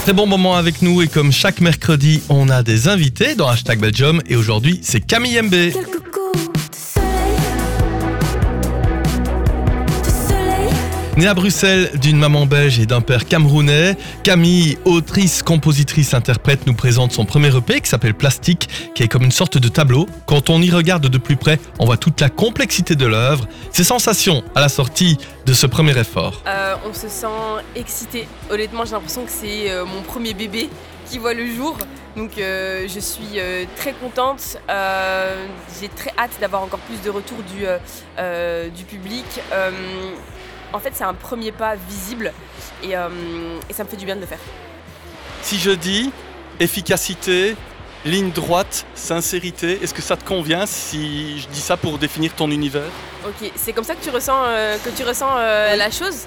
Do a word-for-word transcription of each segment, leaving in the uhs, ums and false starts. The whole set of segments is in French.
Très bon moment avec nous et comme chaque mercredi, on a des invités dans Hashtag Belgium et aujourd'hui, c'est Camille M B. Quelques coups de soleil, de soleil. Née à Bruxelles d'une maman belge et d'un père camerounais, Camille, autrice, compositrice, interprète, nous présente son premier E P qui s'appelle Plastique, qui est comme une sorte de tableau. Quand on y regarde de plus près, on voit toute la complexité de l'œuvre. Ses sensations à la sortie de ce premier effort. Euh, on se sent excité. Honnêtement, j'ai l'impression que c'est euh, mon premier bébé qui voit le jour. Donc euh, je suis euh, très contente. Euh, j'ai très hâte d'avoir encore plus de retours du, euh, euh, du public. Euh, en fait, c'est un premier pas visible et, euh, et ça me fait du bien de le faire. Si je dis efficacité, ligne droite, sincérité, est-ce que ça te convient si je dis ça pour définir ton univers ? Ok, c'est comme ça que tu ressens, euh, que tu ressens euh, la chose.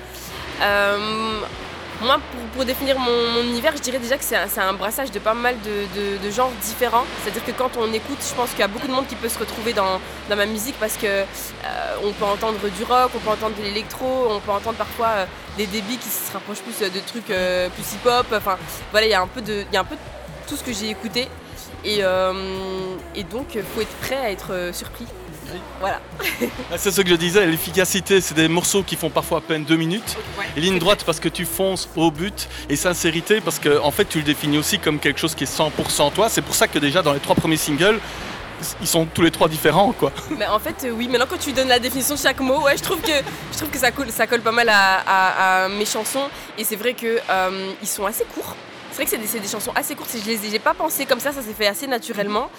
Euh, moi, pour, pour définir mon, mon univers, je dirais déjà que c'est un, c'est un brassage de pas mal de, de, de genres différents. C'est-à-dire que quand on écoute, je pense qu'il y a beaucoup de monde qui peut se retrouver dans, dans ma musique parce que euh, on peut entendre du rock, on peut entendre de l'électro, on peut entendre parfois euh, des débits qui se rapprochent plus de trucs euh, plus hip-hop. Enfin, voilà, il y a un peu de, il y a un peu de tout ce que j'ai écouté. Et, euh, et donc, il faut être prêt à être euh, surpris. Oui. Voilà. C'est ce que je disais, l'efficacité, c'est des morceaux qui font parfois à peine deux minutes. Ouais. Et ligne droite parce que tu fonces au but. Et sincérité parce que en fait, tu le définis aussi comme quelque chose qui est cent pour cent toi. C'est pour ça que déjà dans les trois premiers singles, ils sont tous les trois différents, quoi. Mais en fait, euh, oui, maintenant quand tu donnes la définition de chaque mot, ouais, je trouve que, je trouve que ça, colle, ça colle pas mal à, à, à mes chansons. Et c'est vrai qu'ils euh, sont assez courts. C'est vrai que c'est des, c'est des chansons assez courtes, je les ai, j'ai pas pensé comme ça, ça s'est fait assez naturellement.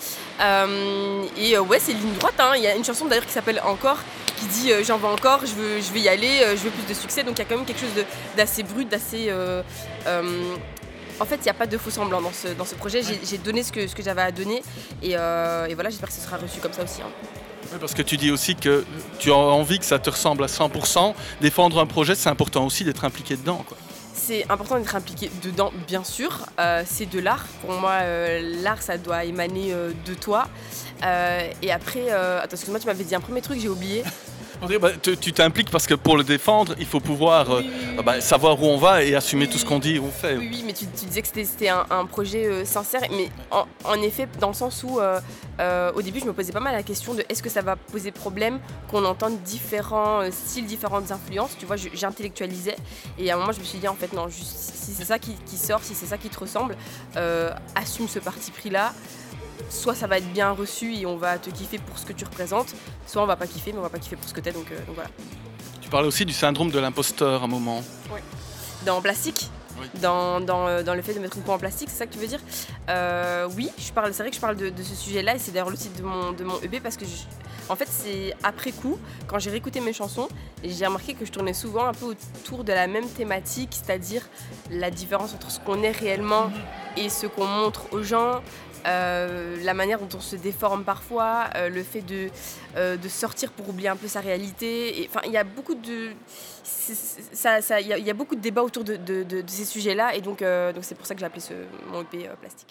Euh, et euh, ouais, c'est ligne droite, hein. Il y a une chanson d'ailleurs qui s'appelle Encore, qui dit euh, j'en veux encore, je veux, je veux y aller, euh, je veux plus de succès. Donc il y a quand même quelque chose de, d'assez brut, d'assez... Euh, euh, en fait, il n'y a pas de faux semblant dans ce, dans ce projet, j'ai, j'ai donné ce que, ce que j'avais à donner. Et, euh, et voilà, j'espère que ce sera reçu comme ça aussi. Hein. Oui, parce que tu dis aussi que tu as envie que ça te ressemble à cent pour cent. Défendre un projet, c'est important aussi d'être impliqué dedans, quoi. C'est important d'être impliqué dedans, bien sûr. Euh, c'est de l'art. Pour moi, euh, l'art, ça doit émaner euh, de toi. Euh, et après, euh... attends, excuse-moi, tu m'avais dit un premier truc, j'ai oublié. Bah, tu, tu t'impliques parce que pour le défendre, il faut pouvoir euh, oui, oui, oui, bah, oui. savoir où on va et assumer Oui, tout ce qu'on dit et on fait. Oui, oui, mais tu, tu disais que c'était, c'était un, un projet euh, sincère. Mais en, en effet, dans le sens où, euh, euh, au début, je me posais pas mal la question de est-ce que ça va poser problème qu'on entende différents euh, styles, différentes influences. Tu vois, je, j'intellectualisais. Et à un moment, je me suis dit, en fait, non, juste, si c'est ça qui, qui sort, si c'est ça qui te ressemble, euh, assume ce parti pris-là. Soit ça va être bien reçu et on va te kiffer pour ce que tu représentes, soit on va pas kiffer, mais on va pas kiffer pour ce que t'es, donc, euh, donc voilà. Tu parlais aussi du syndrome de l'imposteur à un moment. Oui. Dans Plastique, oui. dans, dans, euh, dans le fait de mettre une peau en plastique, c'est ça que tu veux dire ? euh, Oui, je parle, c'est vrai que je parle de, de ce sujet-là et c'est d'ailleurs le titre de mon, de mon E P parce que, je, en fait, c'est après coup, quand j'ai réécouté mes chansons, j'ai remarqué que je tournais souvent un peu autour de la même thématique, c'est-à-dire la différence entre ce qu'on est réellement et ce qu'on montre aux gens. Euh, la manière dont on se déforme parfois, euh, le fait de, euh, de sortir pour oublier un peu sa réalité. Enfin, il y a beaucoup de, c'est, ça, ça, y a, y a beaucoup de débats autour de, de, de, de ces sujets-là, et donc, euh, donc c'est pour ça que j'ai appelé ce, mon E P euh, Plastique.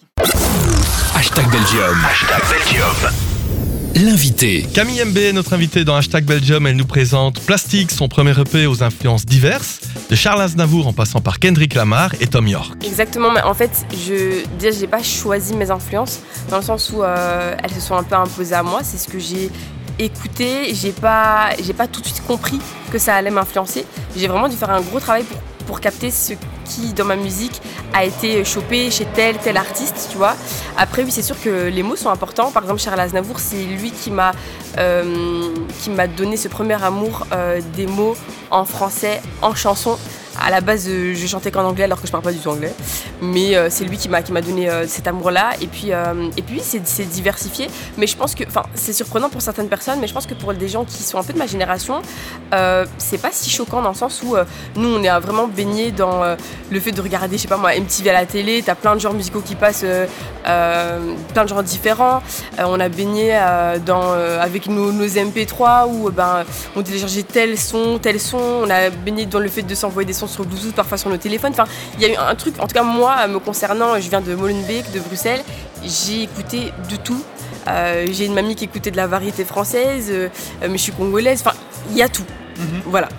Hashtag Belgium. Hashtag Belgium. L'invité. Camille M B est notre invitée dans Hashtag Belgium. Elle nous présente Plastique, son premier E P aux influences diverses, de Charles Aznavour en passant par Kendrick Lamar et Thom Yorke. Exactement, mais en fait, je déjà j'ai pas choisi mes influences dans le sens où euh, elles se sont un peu imposées à moi. C'est ce que j'ai écouté. J'ai pas, j'ai pas tout de suite compris que ça allait m'influencer. J'ai vraiment dû faire un gros travail pour pour capter ce qui, dans ma musique, a été chopé chez tel, tel artiste, tu vois. Après, oui, c'est sûr que les mots sont importants. Par exemple, Charles Aznavour, c'est lui qui m'a, euh, qui m'a donné ce premier amour euh, des mots en français, en chanson. À la base, euh, je chantais qu'en anglais alors que je parle pas du tout anglais. Mais euh, c'est lui qui m'a, qui m'a donné euh, cet amour-là. Et puis, euh, et puis c'est, c'est diversifié. Mais je pense que, enfin, c'est surprenant pour certaines personnes, mais je pense que pour des gens qui sont un peu de ma génération, euh, c'est pas si choquant dans le sens où euh, nous, on est vraiment baignés dans euh, le fait de regarder, je sais pas moi, M T V à la télé. T'as plein de genres musicaux qui passent, euh, euh, plein de genres différents. Euh, on a baigné euh, dans, euh, avec nos, nos M P trois où euh, ben, on téléchargeait tel son, tel son. On a baigné dans le fait de s'envoyer des sons sur Bluetooth, parfois sur nos téléphones. Enfin, il y a eu un truc, en tout cas moi, me concernant, je viens de Molenbeek, de Bruxelles, j'ai écouté de tout. Euh, j'ai une mamie qui écoutait de la variété française, euh, mais je suis congolaise, enfin, il y a tout. Mm-hmm. Voilà.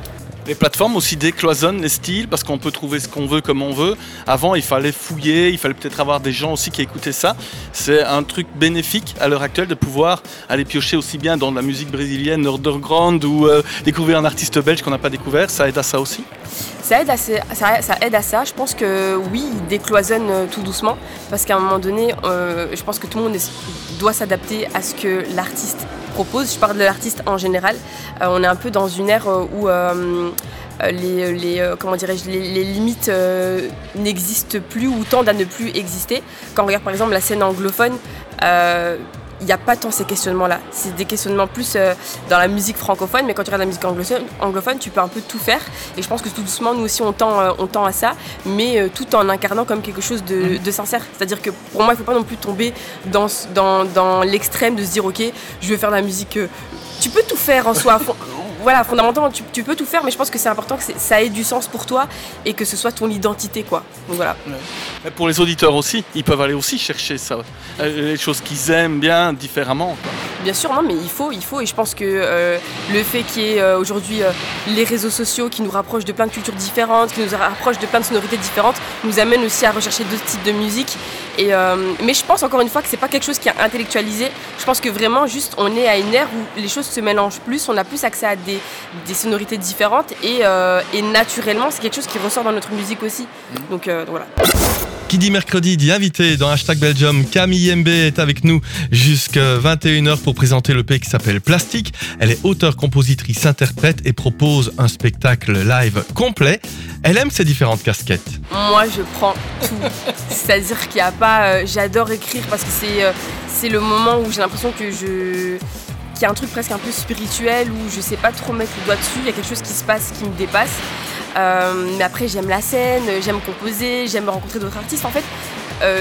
Les plateformes aussi décloisonnent les styles parce qu'on peut trouver ce qu'on veut comme on veut. Avant, il fallait fouiller, il fallait peut-être avoir des gens aussi qui écoutaient ça. C'est un truc bénéfique à l'heure actuelle de pouvoir aller piocher aussi bien dans de la musique brésilienne, underground ou euh, découvrir un artiste belge qu'on n'a pas découvert. Ça aide à ça aussi. Ça aide, à ça, ça, ça aide à ça. Je pense que oui, il décloisonne euh, tout doucement parce qu'à un moment donné, euh, je pense que tout le monde est, doit s'adapter à ce que l'artiste propose. Je parle de l'artiste en général. Euh, on est un peu dans une ère où euh, les, les, euh, comment dirais-je, les, les limites euh, n'existent plus ou tendent à ne plus exister. Quand on regarde par exemple la scène anglophone, euh, il n'y a pas tant ces questionnements-là. C'est des questionnements plus euh, dans la musique francophone, mais quand tu regardes la musique anglophone, anglophone, tu peux un peu tout faire. Et je pense que tout doucement, nous aussi, on tend, euh, on tend à ça, mais euh, tout en incarnant comme quelque chose de, de sincère. C'est-à-dire que pour moi, il ne faut pas non plus tomber dans, dans, dans l'extrême de se dire, ok, je veux faire de la musique. Euh, tu peux tout faire en soi. Voilà, fondamentalement, tu, tu peux tout faire, mais je pense que c'est important que c'est, ça ait du sens pour toi et que ce soit ton identité, quoi. Donc voilà. Ouais. Pour les auditeurs aussi, ils peuvent aller aussi chercher ça, les choses qu'ils aiment bien différemment, quoi. Bien sûr, non, mais il faut, il faut, et je pense que euh, le fait qu'il y ait euh, aujourd'hui euh, les réseaux sociaux qui nous rapprochent de plein de cultures différentes, qui nous rapprochent de plein de sonorités différentes, nous amène aussi à rechercher d'autres types de musique. Et, euh, mais je pense encore une fois que c'est pas quelque chose qui est intellectualisé. Je pense que vraiment, juste, on est à une ère où les choses se mélangent plus, on a plus accès à des, des sonorités différentes et, euh, et naturellement, c'est quelque chose qui ressort dans notre musique aussi. Donc, euh, donc voilà. Qui dit mercredi dit invité dans Hashtag Belgium. Camille M B est avec nous jusqu'à vingt et une heures pour présenter le l'E P qui s'appelle Plastique. Elle est auteure, compositrice, interprète et propose un spectacle live complet. Elle aime ses différentes casquettes. Moi, je prends tout. C'est-à-dire qu'il n'y a pas... Euh, j'adore écrire parce que c'est, euh, c'est le moment où j'ai l'impression que je... qu'il y a un truc presque un peu spirituel où je sais pas trop mettre le doigt dessus. Il y a quelque chose qui se passe qui me dépasse. Euh, mais après j'aime la scène, j'aime composer, j'aime rencontrer d'autres artistes. En fait, euh,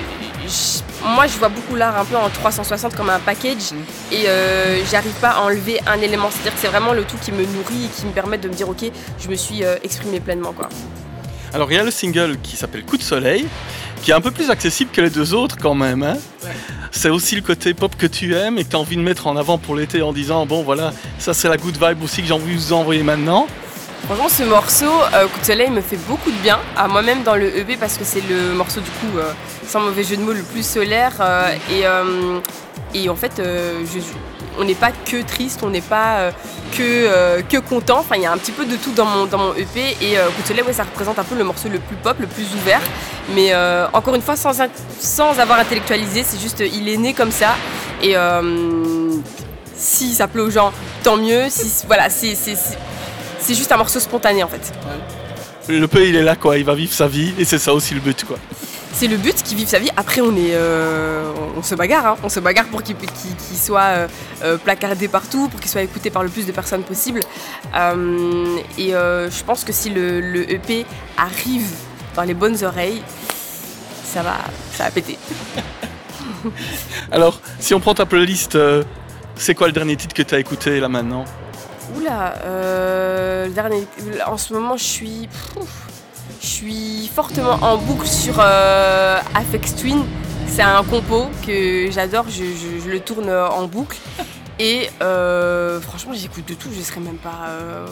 j- moi je vois beaucoup l'art un peu en trois cent soixante comme un package et euh, j'arrive pas à enlever un élément. C'est-à-dire que c'est vraiment le tout qui me nourrit et qui me permet de me dire ok, je me suis euh, exprimée pleinement, quoi. Alors il y a le single qui s'appelle Coup de soleil, qui est un peu plus accessible que les deux autres quand même, hein. Ouais. C'est aussi le côté pop que tu aimes et que tu as envie de mettre en avant pour l'été en disant bon voilà, ça c'est la good vibe aussi que j'ai envie de vous envoyer maintenant. Franchement, ce morceau, euh, Coup de soleil, me fait beaucoup de bien à moi-même dans le E P parce que c'est le morceau du coup, euh, sans mauvais jeu de mots, le plus solaire. Euh, et, euh, et en fait, euh, je, on n'est pas que triste, on n'est pas euh, que, euh, que content. Enfin, il y a un petit peu de tout dans mon, dans mon E P. Et euh, Coup de soleil, ouais, ça représente un peu le morceau le plus pop, le plus ouvert. Mais euh, encore une fois, sans, sans avoir intellectualisé, c'est juste, il est né comme ça. Et euh, si ça plaît aux gens, tant mieux. Si, voilà, c'est... c'est, c'est C'est juste un morceau spontané en fait. Le P, il est là quoi, il va vivre sa vie et c'est ça aussi le but quoi. C'est le but qu'il vive sa vie. Après on est, euh, on se bagarre, hein. on se bagarre pour qu'il, qu'il, qu'il soit euh, placardé partout, pour qu'il soit écouté par le plus de personnes possible. Euh, et euh, je pense que si le, le E P arrive dans les bonnes oreilles, ça va, ça va péter. Alors, si on prend ta playlist, euh, c'est quoi le dernier titre que tu as écouté là maintenant ? Oula, euh, le dernier, en ce moment je suis, pouf, je suis fortement en boucle sur euh, Aphex Twin. C'est un compo que j'adore, je, je, je le tourne en boucle et euh, franchement j'écoute de tout, je serais même pas, euh,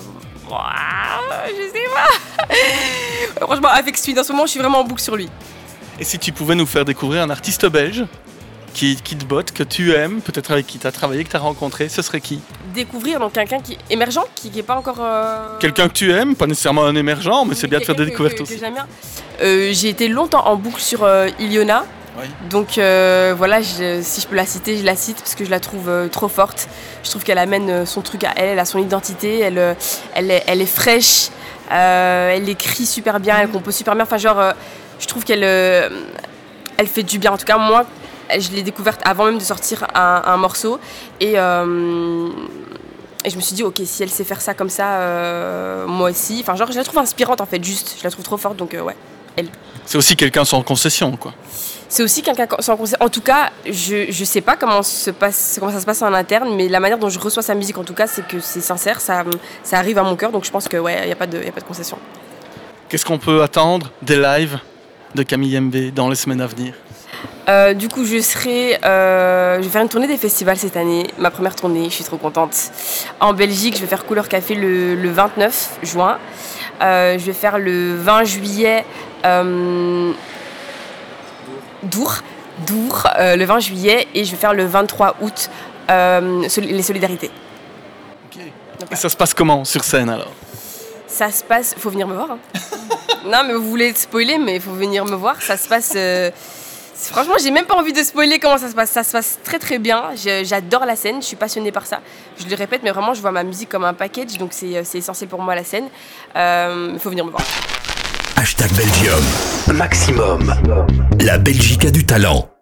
je sais pas. Franchement Aphex Twin en ce moment je suis vraiment en boucle sur lui. Et si tu pouvais nous faire découvrir un artiste belge qui, qui te botte, que tu aimes, peut-être avec qui tu as travaillé, que tu as rencontré, ce serait qui ? Découvrir donc quelqu'un qui est émergent, qui n'est pas encore... Euh... Quelqu'un que tu aimes, pas nécessairement un émergent, mais, mais c'est bien de faire des découvertes que, que, aussi. Que j'aime bien. Euh, j'ai été longtemps en boucle sur euh, Iliona. Oui. Donc euh, voilà, je, si je peux la citer, je la cite parce que je la trouve euh, trop forte. Je trouve qu'elle amène euh, son truc à elle, elle a son identité, elle, euh, elle, est, elle est fraîche, euh, elle écrit super bien, elle compose super bien. Enfin genre, euh, je trouve qu'elle euh, elle fait du bien. En tout cas moi, je l'ai découverte avant même de sortir un, un morceau et, euh, et je me suis dit ok, si elle sait faire ça comme ça, euh, moi aussi. Enfin genre je la trouve inspirante en fait, juste, je la trouve trop forte donc euh, ouais, elle. C'est aussi quelqu'un sans concession quoi. C'est aussi quelqu'un sans concession. En tout cas, je je sais pas comment se passe comment ça se passe en interne, mais la manière dont je reçois sa musique en tout cas, c'est que c'est sincère, ça ça arrive à mon cœur, donc je pense que ouais, y a pas de y a pas de concession. Qu'est-ce qu'on peut attendre des lives de Camille M B dans les semaines à venir ? Euh, du coup, je serai, euh, je vais faire une tournée des festivals cette année, ma première tournée, je suis trop contente. En Belgique, je vais faire Couleur Café le, le vingt-neuf juin. Euh, je vais faire le vingt juillet euh, Dour, Dour euh, le vingt juillet, et je vais faire le vingt-trois août euh, les Solidarités. Okay. Et ça se passe comment sur scène alors? Ça se passe, faut venir me voir. Hein. Non, mais vous voulez spoiler, mais il faut venir me voir. Ça se passe. Euh, franchement, j'ai même pas envie de spoiler comment ça se passe. Ça se passe très très bien. Je, j'adore la scène, je suis passionnée par ça. Je le répète, mais vraiment, je vois ma musique comme un package, donc c'est, c'est essentiel pour moi la scène. Il euh, faut venir me voir. Hashtag Belgium. Maximum. La Belgique a du talent.